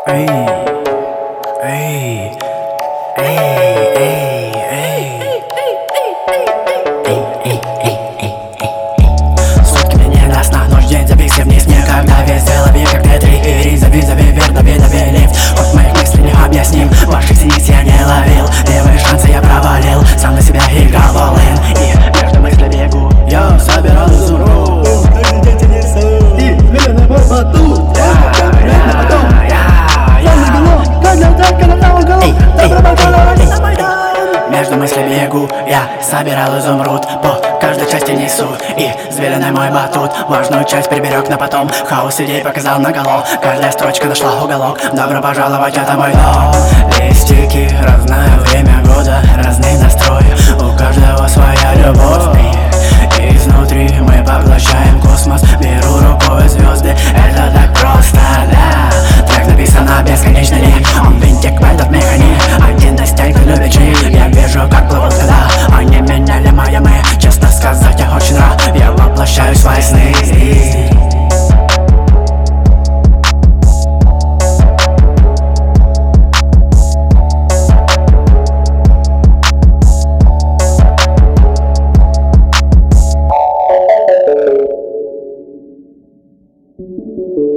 Эй, эй, эй, эй, эй, сутки мне не до сна, ночь, день, забейся вниз. Никогда везде лови, как Т3 и Ри. Зови, вверх, дави лифт. От моих мыслей необъясним, ваших синиц я не ловил. Первые шансы я провалил, сам на себя играл all-in. И между мыслей бегу, я собирал изумруд. Каждый день тянется, и время мой батут. Между мыслями бегу, я собирал изумруд. По каждой части несу, и звериный мой батут. Важную часть приберег на потом, хаос идей показал наголо. Каждая строчка нашла уголок, добро пожаловать, это мой дом. Листики, разное время года, разный настрой. У каждого своя любовь, и изнутри мы поглощаем космос. Беру рукой звезды, это так просто, да. Трек написан на бесконечный лик, он винтик в этот механик. Один стенька любит жить, я вижу, как плывут года. Они меняли мои мы, честно сказать, я очень рад. Я воплощаю свои сны. Thank you.